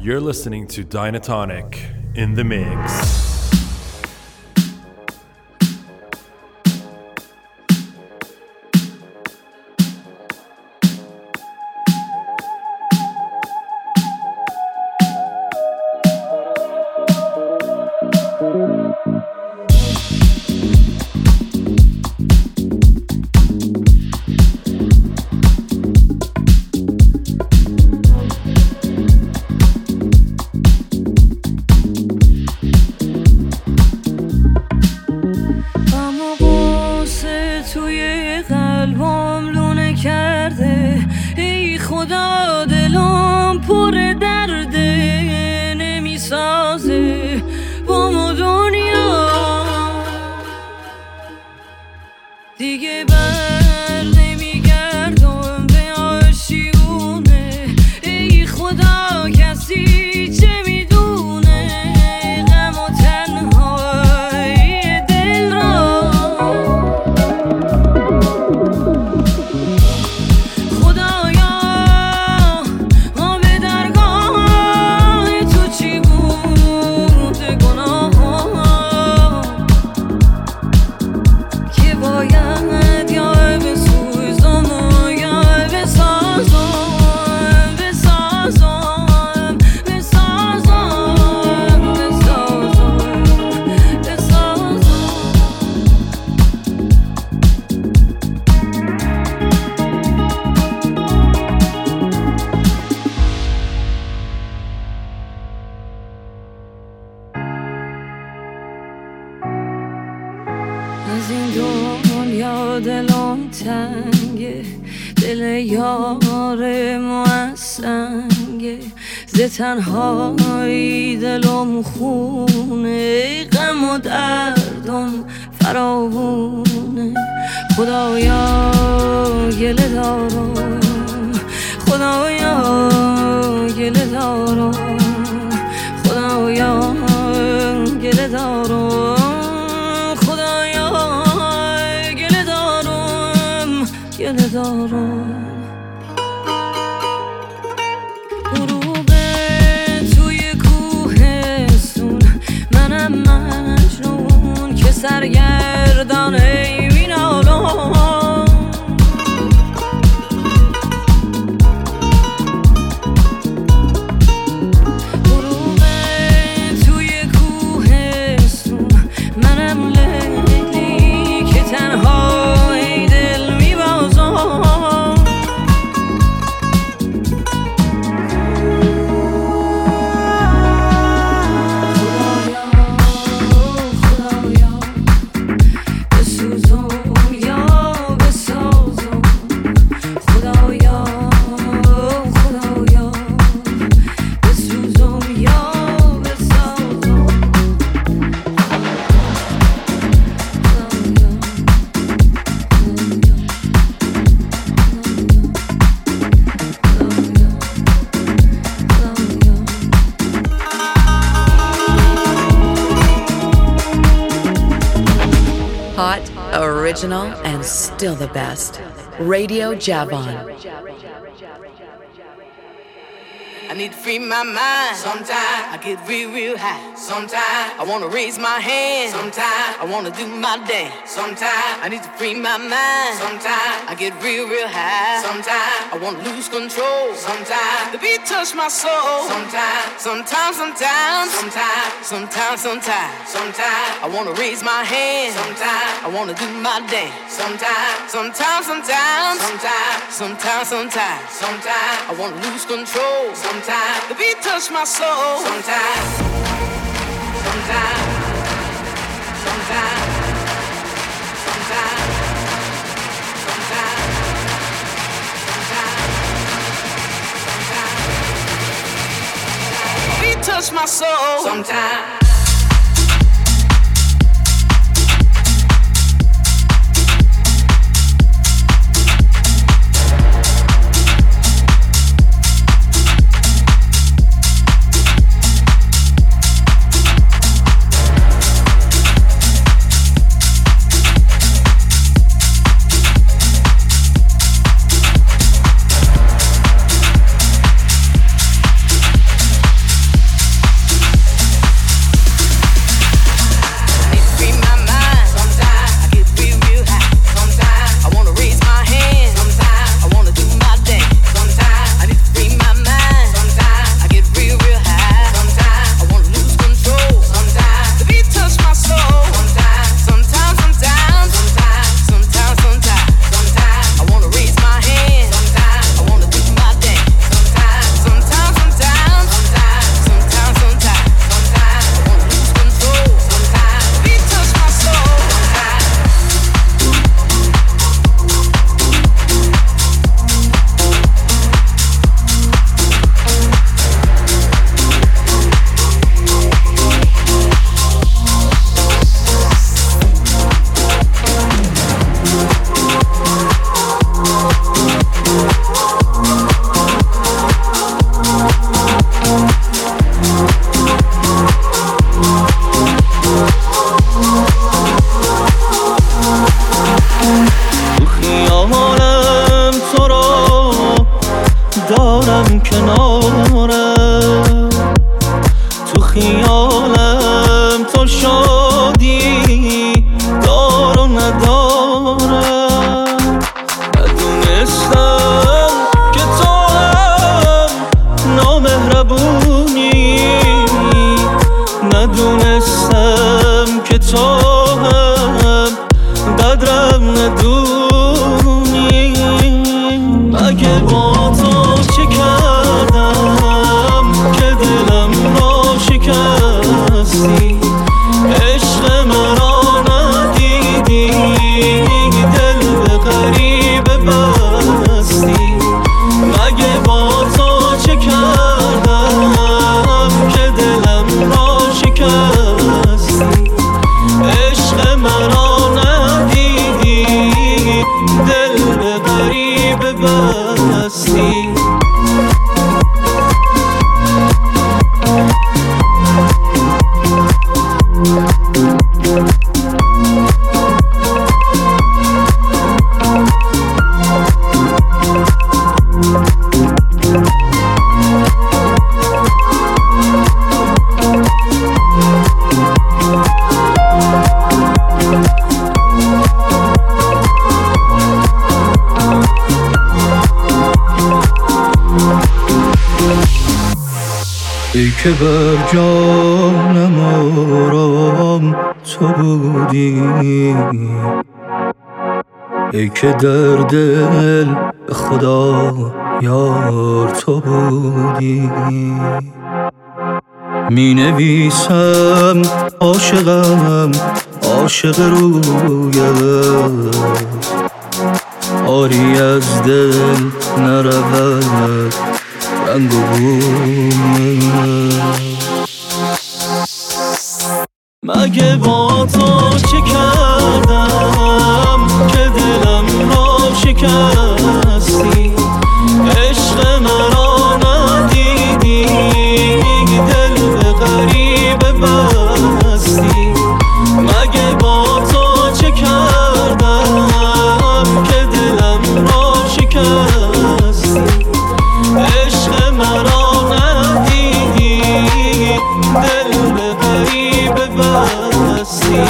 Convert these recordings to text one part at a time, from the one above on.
You're listening to Dynatonic in the mix. تنهایی دلم خونه غم و دردم فراوونه خدایا گله دارم خدایا گله دارم خدایا گله دارم خدایا گله دارم گله دارم مجنون که سرگردان این عالم غروب توی کوهستون منم لیلی که تنها ای دل میبازم Original and still the best. Radio Javon. I need to free my mind. Sometimes I get real high. Sometimes I wanna raise my hand. Sometimes I wanna do my dance. Sometimes I need to free my mind. Sometimes I get real high. Sometimes I wanna lose control. Sometimes the beat touch my soul. Sometimes I wanna raise my hand. Sometimes I wanna do my dance. Sometimes I wanna lose control. Sometimes the beat touch my soul. Sometimes the beat touch my soul. Sometimes. ببستی. ای که بر جانم آرام تو بودی، ای که در دل خدا یار تو بودی. می نویسم عاشقم عاشق رویت، آری از دل نرود رنگ و بوی. مگه با تو چه کردم که دلم را شکستی؟ عشق مرا ندیدی، دل به غریبه بستی. مگه با تو چه کردم که دلم را شکستی؟ عشق مرا ندیدی، دل به غریبه بستی.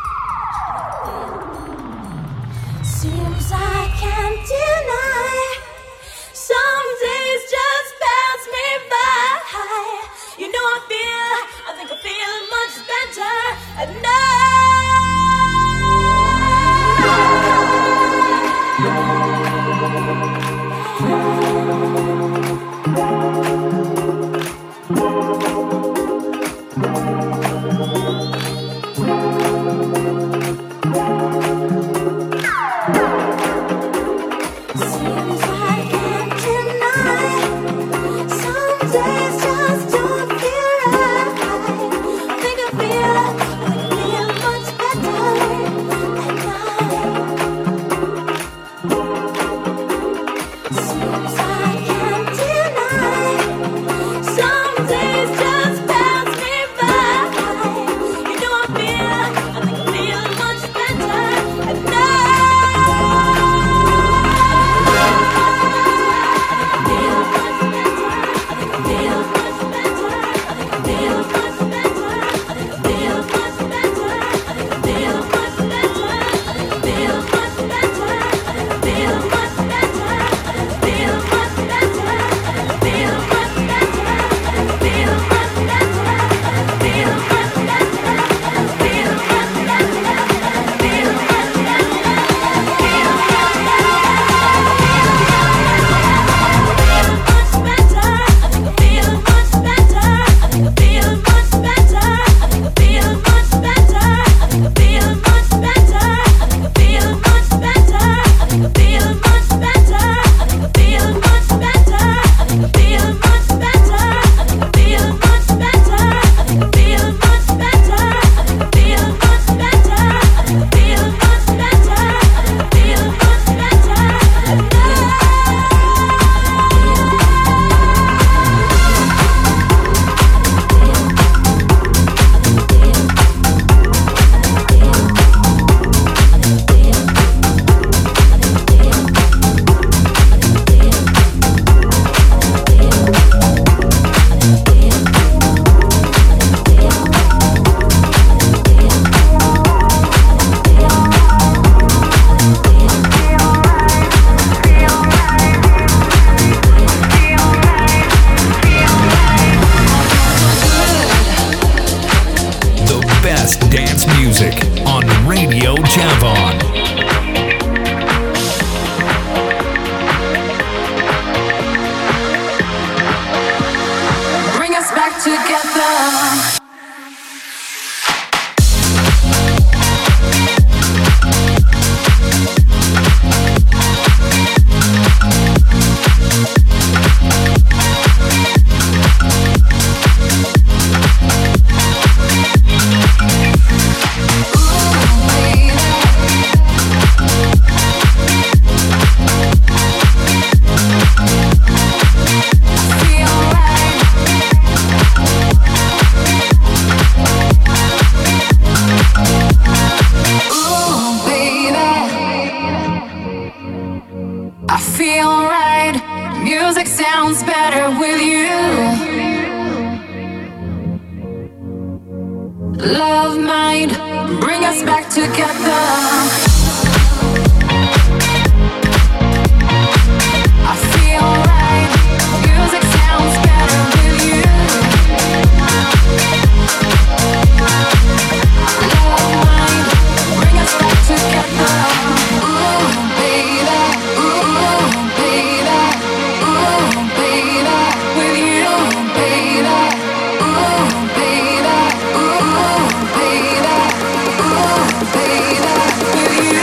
Seems I can't deny With you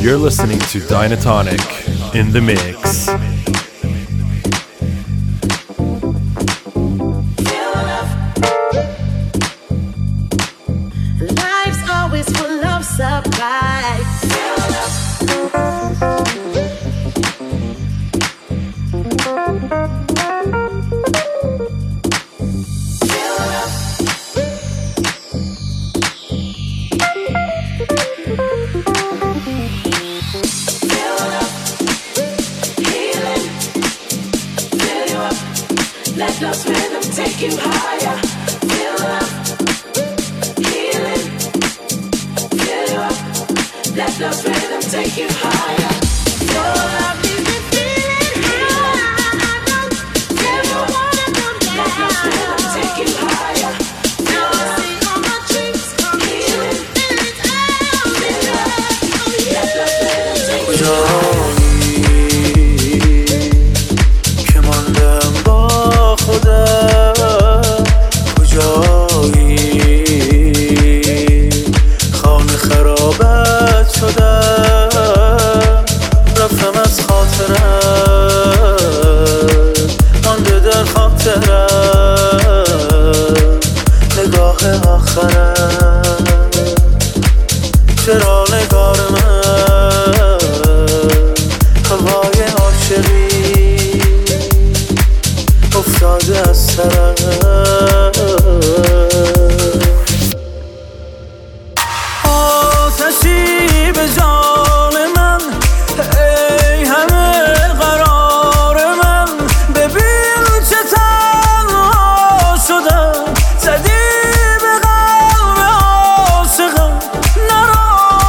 You're listening to Dynatonic in the mix. Life's always full of surprise. Let those rhythms take you higher. Fill up, healing. Fill you up. Let those rhythms take you higher. Your love leaves me feeling high. Fill you up. Let those rhythms take you higher. Now I see all my dreams come true. Feelings out. Fill you up. Let those rhythms take you higher. کجایی خانه خرابت شدم رفتم از خاطرت مانده در خاطرم نگاه آخرم چرا نگار من هوای عاشقی افتاده از سرم آتشی به جان من ای همه قرار من ببین چه تنها شدم زدی به قلب عاشقم نرو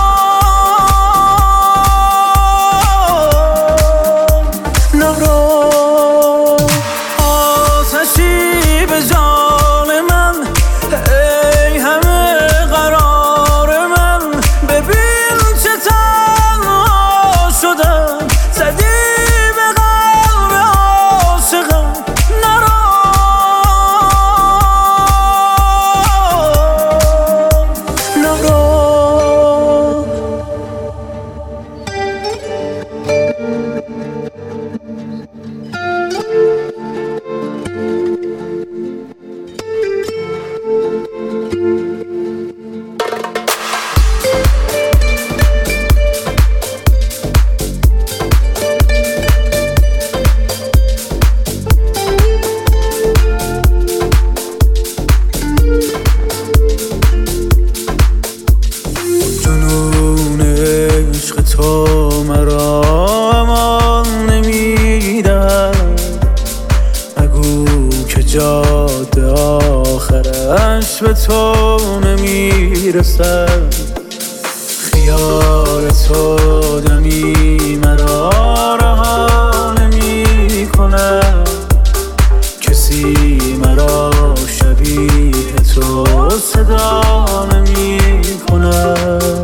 آتشی به جان من ای همه قرار من ببین چه تنها شدم زدی به قلب عاشقم نرو جنون عشق تو مرا امان نمیدن مگو که جاده آخرش به تو نمیرسد خیال تو دمی مرا رها نمی کند کسی مرا شبیه تو صدا نمی کند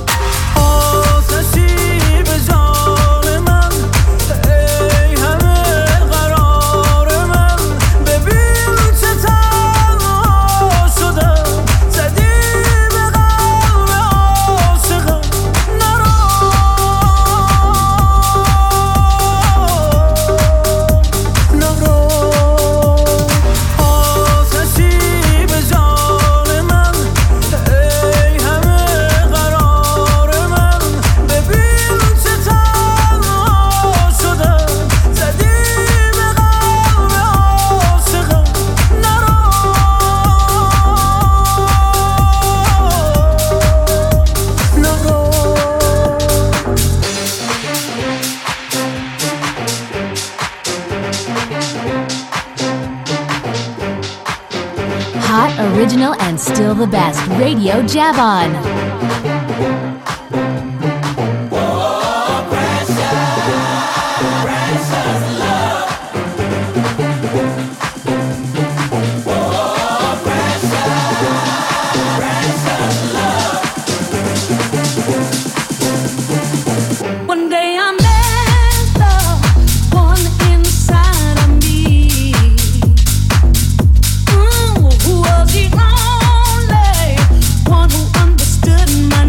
آتشی به جان من ای همه قرار من ببین چه تنها شدم زدی به قلب عاشقم نرو آتشی به جان من ای همه قرار من ببین چه تنها شدم زدی به قلب عاشقم نرو Hot, original, and still the best. Radio Javon. One day I met the one inside of me. Who was the only one who understood my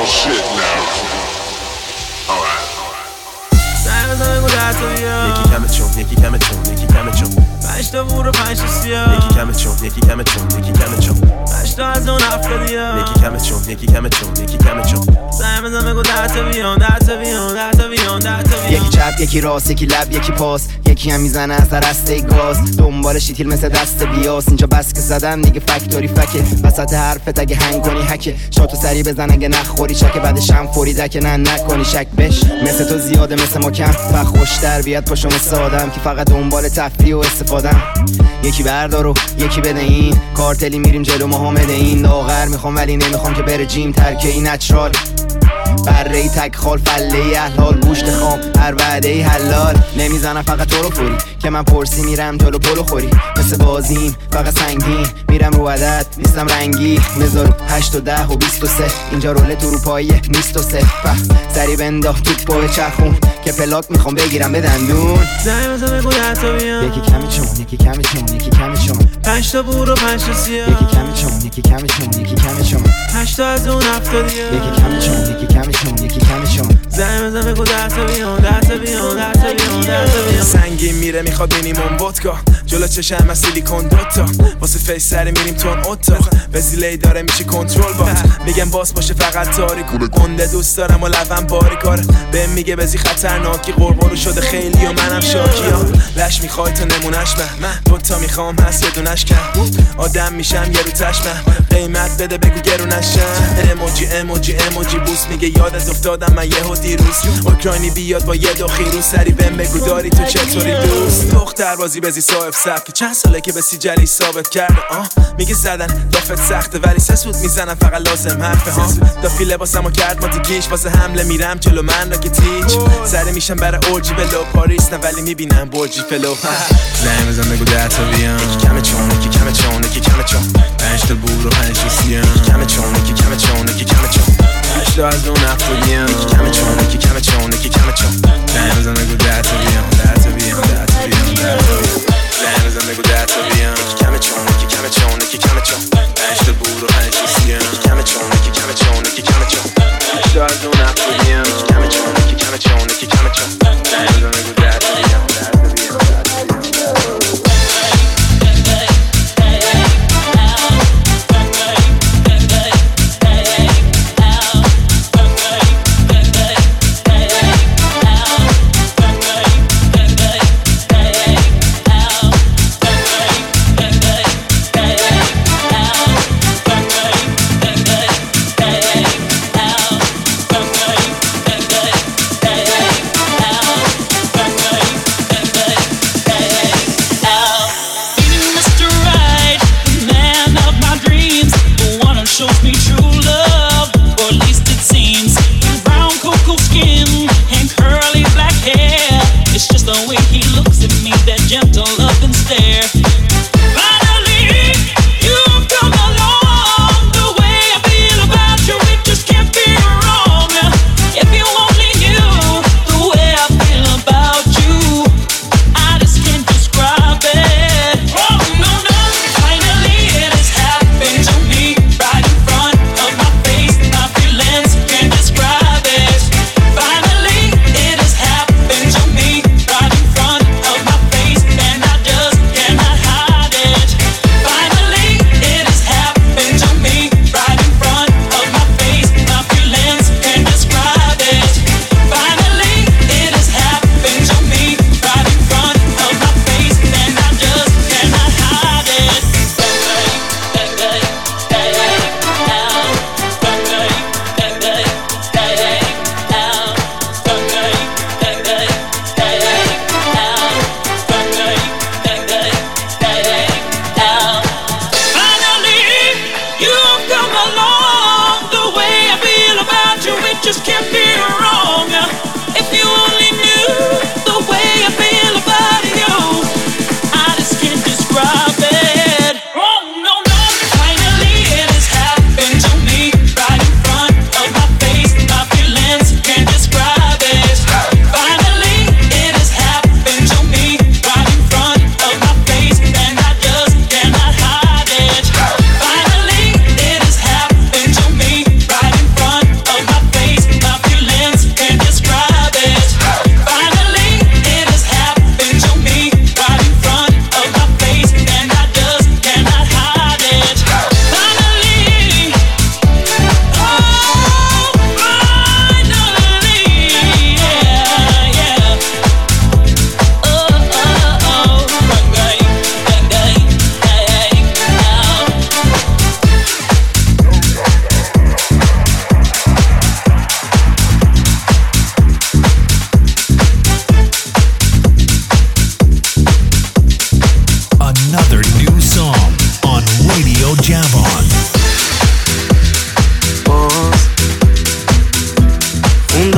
shit now. Alright. یکی کمه چون یکی کمه چون یکی کمه چون 5 تا بور و 5 تا سیاه یکی کمه چون یکی کمه چون یکی کمه چون 8 تا از اون 70 یکی کمه چون یکی کمه چون یکی کمه چون زنگ بزن بگو 10 تا بیان 10 تا بیان 10 تا بیان 10 تا بیان یکی چپ یکی راست یکی لب یکی پاس یکی هم میزنه از در رسته گاز دنبال شیتیل مثل دست بیاس اینجا بس که زدن دیگه فکتوری فکه وسط حرفت اگه هنگ کنی هکه شاتو سری بزن اگه نخوری شکه بعدش هم فوری دکه نه نکنی شک بش مثل تو زیاده مثل ما کم و خوشتر بیاد پاشو مثل آدم که فقط دنبال تفریح و استفادم یکی بردار و یکی بده این کارتلی میریم جلو محمد این لاغر میخوام ولی نمیخوام که بره جیم ترکه این نچرال بره ای تک خال فله ای احلال گوشت خام هر وعده ای حلال نمیزنم فقط تو رو فوری که من پرسی میرم جلو پلو خوری مثل بازیم فقط سنگین میرم رو عدد نیستم رنگی مزارو 8 و 10 و 23 اینجا رول تو رو پایه نیست و صفه سری بنداخت تو پای چرخون که پلاک میخوام بگیرم به دندون زنگ بزن بگو 10 تا بیان یکی کمی چون یکی کمی چون یکی کمی چون 5 تا بور و 5 تا سیاه یکی کمی چون یکی کمی چون یکی کمی چون 8 تا از اون 70 یکی کمی چون یکی کمی چون یکی کمی چون زنگ بزن بگو 10 تا بیان 10 تا بیان 10 تا بیان 10 تا بیان سنگین میره میخواد مینیمم ودکا جلو چشم از سیلیکون دوتا واسه فیس سری میریم تون اتاق وزیلی داره میشه کنترل با میگم باس باشه فقط تاریک گنده دوست دارم و لبم باری کار بهم میگه بزی خطرناکی قربانو شده خیلی و منم شاکی ها لش میخوای تو نمونش من دوتا میخوام هست یه دونش کم آدم میشم یه رو تشمم قیمت بده بگو گرونشم اموجی اموجی اموجی بوس میگه یادت افتادم من یهو دیروز اوکراینی بیاد با یه دو خیروز سری بهم بگو داری تو چطوری دوست دختر بازی بزی صاحب سبک چند ساله که به سیجلی ثابت کرده میگه زدن دافت سخته ولی سسود میزنم فقط لازم حرفه ها دافی لباسمو کرد ما دیگیش واسه حمله میرم جلو من را که تیچ سری میشم برای اورجی بلو پاریس نه ولی میبینم برجی فلو زنگ بزن بگو 10 تا بیان یکی کمه چون یکی کمه چون یکی کمه چون 5 تا بور و 5 تا سیاه یکی کمه چون یکی کمه چون یکی کمه چون 8 تا از اون 70 یکی کمه چون یکی کمه چون یکی کمه چون زنگ بزن بگو 10 تا بیان 10 تا بیان 10 تا بیان 10 تا بیان زنگ بزن بگو 10 تا بیان یکی کمه چون یکی کمه چون یکی کمه چون 5 تا بور و 5 تا سیاه یکی کمه چون یکی کمه چون یکی کمه چون 8 تا از اون 70 یکی کمه چون یکی کمه چون یکی کمه چون زنگ بزن بگو 10 تا بیان 10 تا بیان 10 تا بیان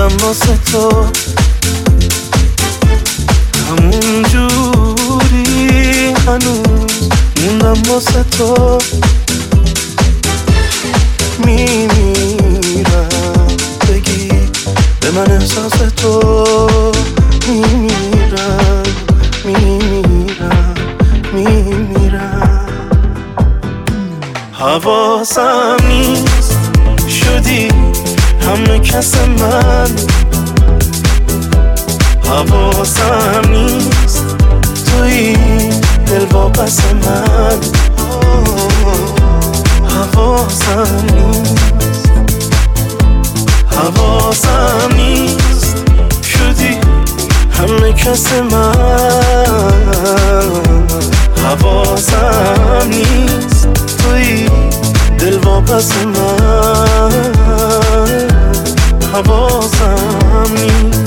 موندم واسه تو، همون جوری هنوز موندم واسه تو. میمیرم بگی به من احساس تو، میمیرم میمیرم میمیرم. حواسم نیست شدی همه کس من، حواسم نیست توی دل واپس من. حواسم نیست، حواسم نیست شدی همه کس من. حواسم نیست توی دل واپس من. حواسم نیست.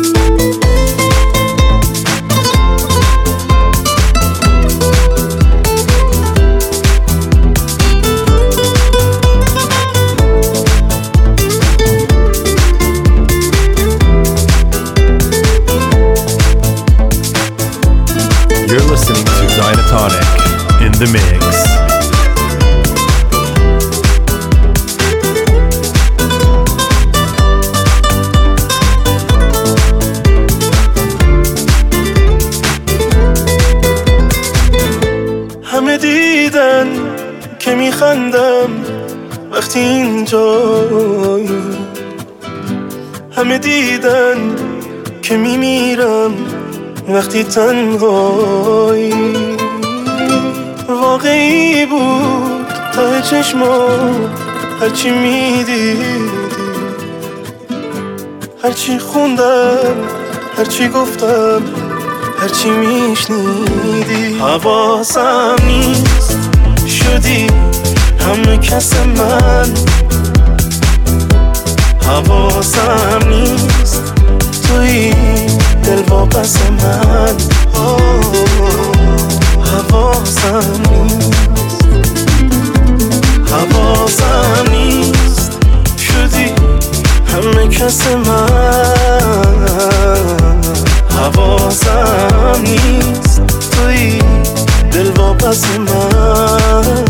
You're listening to Dynatonic in the mix. همه دیدن که میخندم وقتی اینجایی، همه دیدن که میمیرم وقتی تنهایی. واقعی بود ته چشمام هرچی میدیدی، هرچی خوندم هرچی گفتم هرچی میشنیدی. حواسم نیست شدی همه کس من، حواسم نیست توی دل واپس من. حواسم نیست، حواسم نیست شدی همه کس من. حواسم نیست توی دل واپس من.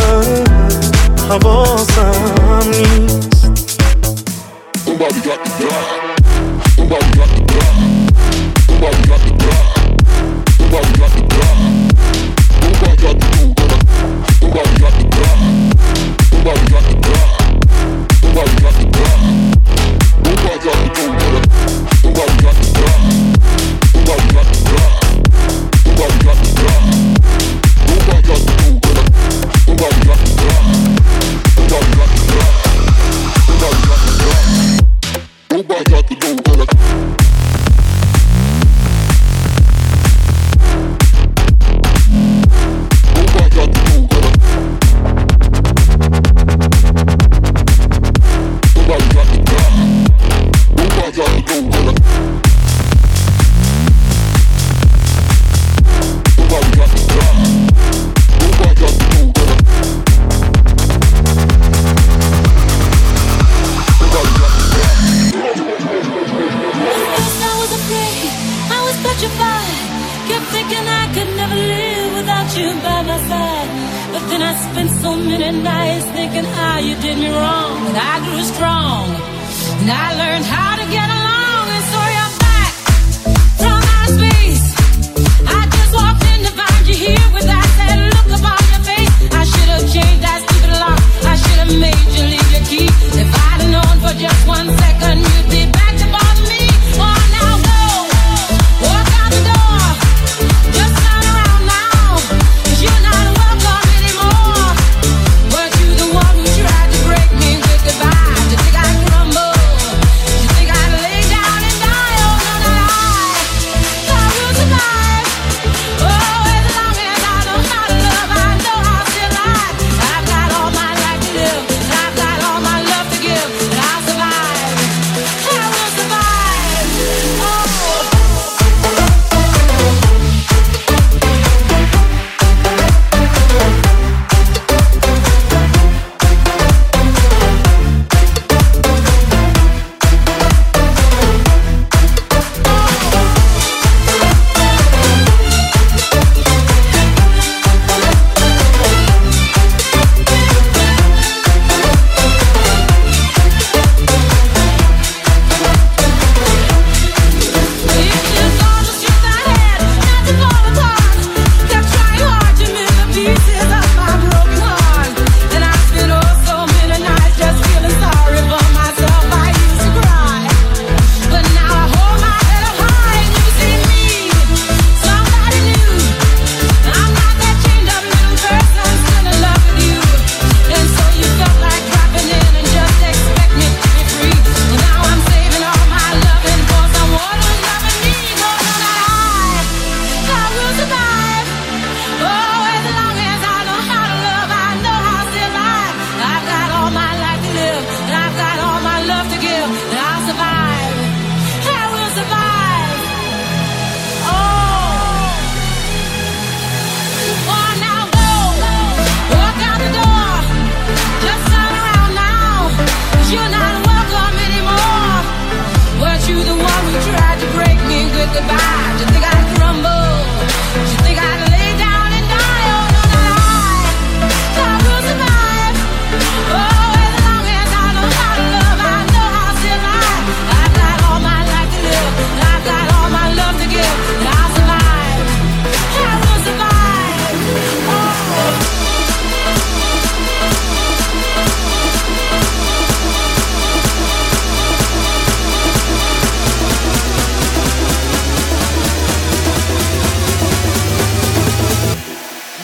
حواسم نیست. Nobody got the drive. Nobody got the drive. Nobody got the drive. Nobody got the drive. Nobody got the drive. Nobody got the drive. Nobody got the drive. Nobody got the drive. Nobody got the drive. Nobody got the drive. Nobody got the drive. Nobody got the drive. Nobody got the drive. Nobody got the drive. Nobody got the drive. Nobody got the drive. Nobody got the drive.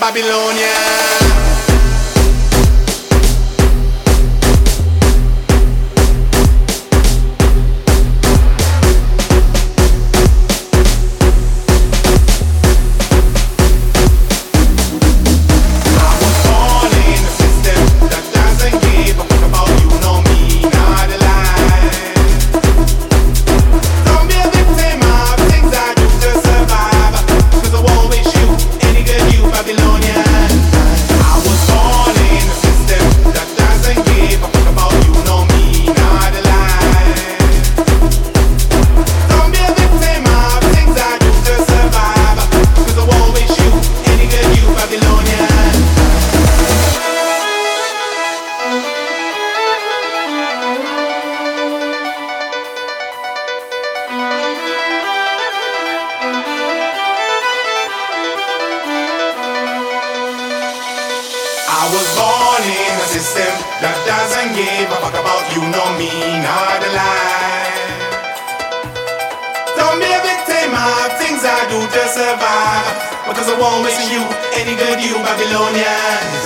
Babylonia. I was born in a system that doesn't give a fuck about you, no me, not the lie. Don't be a victim of things I do to survive, because I won't wish you any good, you Babylonians.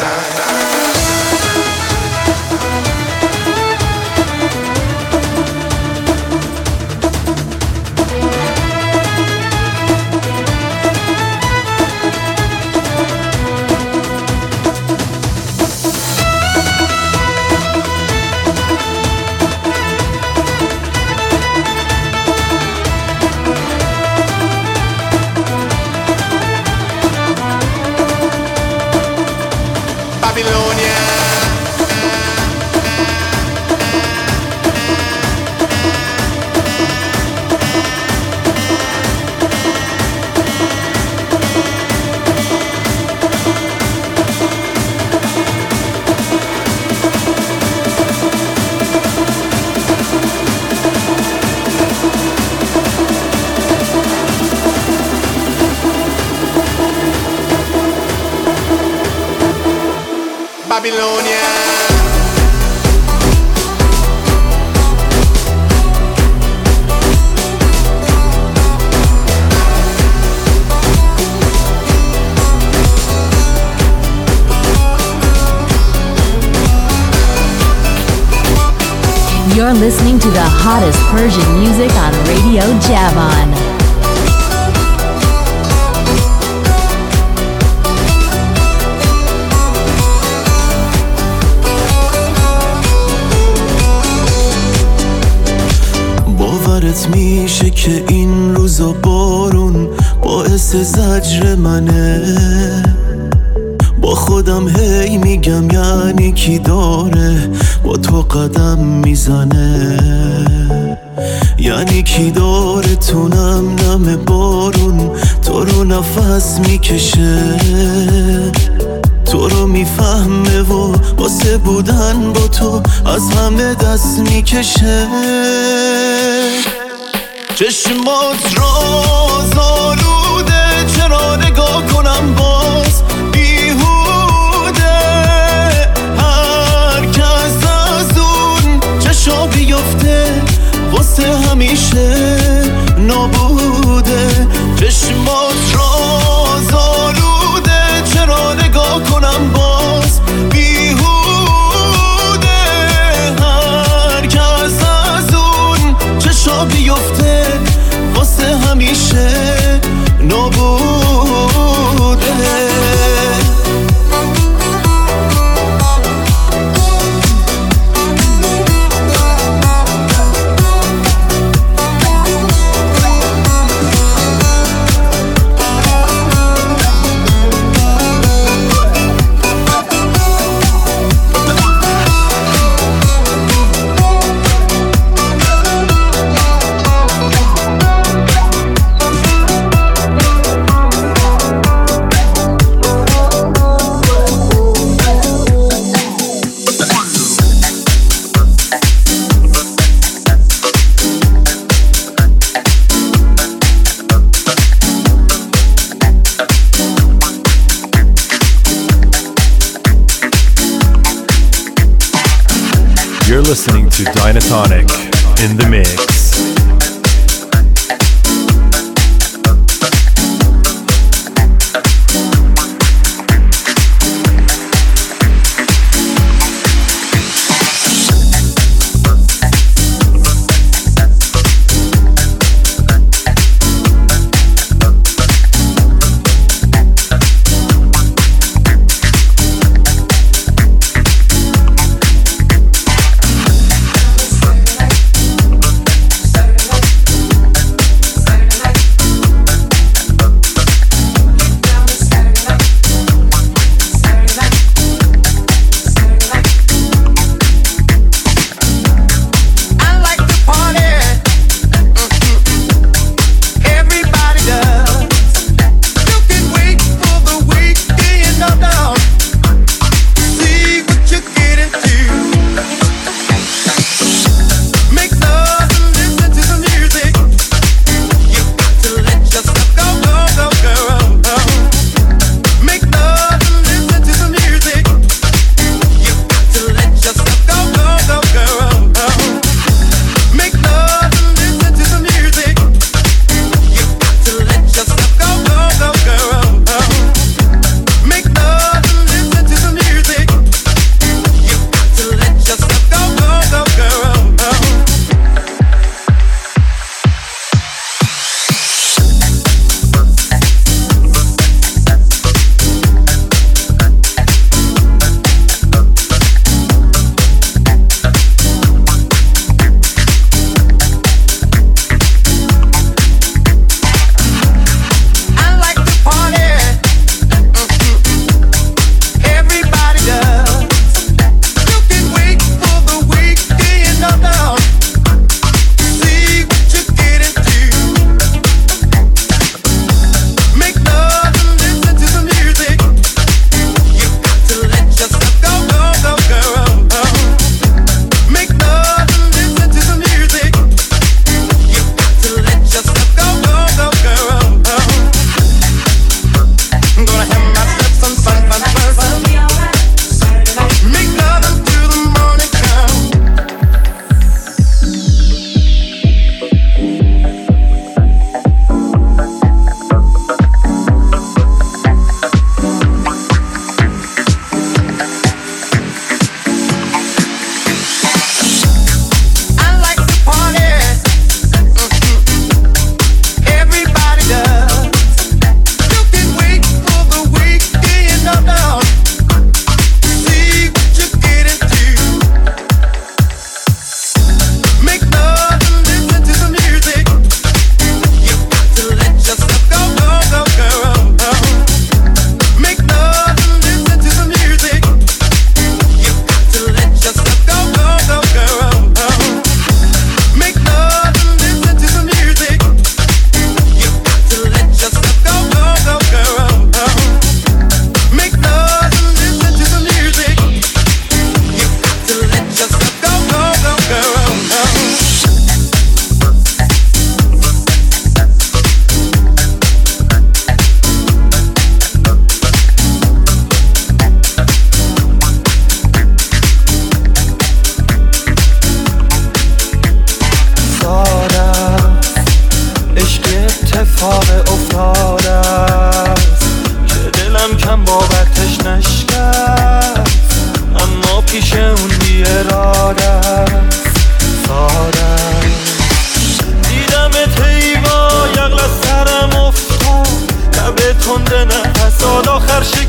Babylonia. You're listening to the hottest Persian music on Radio Javon. باورت میشه که این روزا بارون باعث زجر منه، با خودم هی میگم یعنی کی داره با تو قدم میزنه، یعنی کی داره تو نم نم بارون تو رو نفس میکشه، تو رو میفهمه و واسه بودن با تو از همه دست میکشه. چشمات راز آلوده، چرا نگاه کنم باز بیهوده، هر کس از اون چشا بیفته واسه همیشه نابوده. چشمات راز آلوده، چرا نگاه کنم باز بیهوده، هر کس از اون چشا بیفته واسه همیشه نابوده. You're listening to Dynatonic in the mix.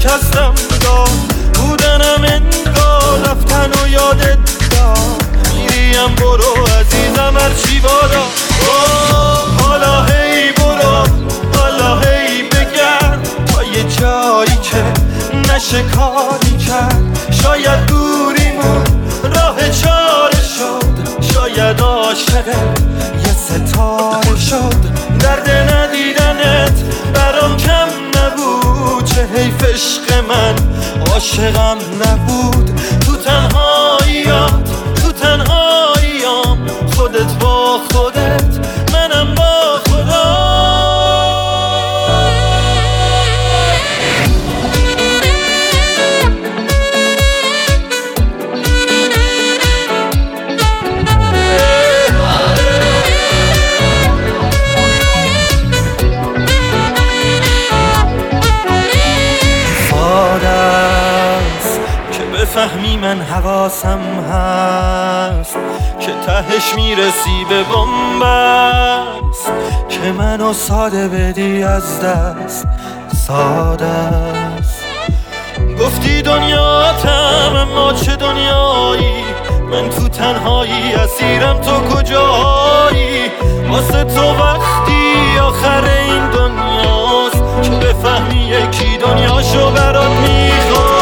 هستم دار بودنم انگار رفتن و یادت دار میریم برو عزیزم هرچی بادا حالا هی برو حالا هی بگرد تا یه جایی که نشه کاری کرد شاید دوریمون راه چاره شد شاید عاشق یه ستاره شد درد ندیدنت برام کم نبود چه حیف عشق من عاشقم نبود تو تنهاییات تو تنهاییام خودت با خودت منم با خدا فهمی من حواسم هست که تهش میرسی به بنبست که منو ساده بدی از دست ساده است گفتی دنیاتم اما چه دنیایی من تو تنهایی اسیرم تو کجایی واسه تو وقتی آخر این دنیاست که بفهمی یکی دنیاشو برات میخواد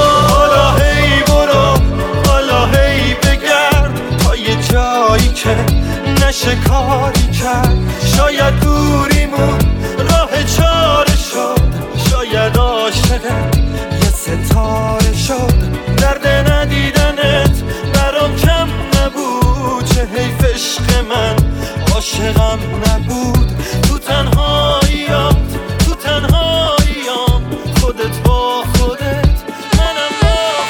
جایی که نشه کاری کرد شاید دوریمون راه چاره شد شاید عاشق یه ستاره شد درد ندیدنت برام کم نبود چه حیف عشق من عاشقم نبود تو تنهاییات تو تنهاییام خودت با خودت منم با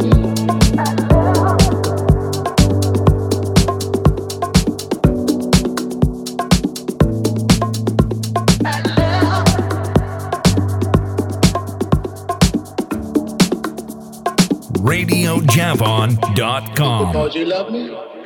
RadioJavon.com. Because you love me?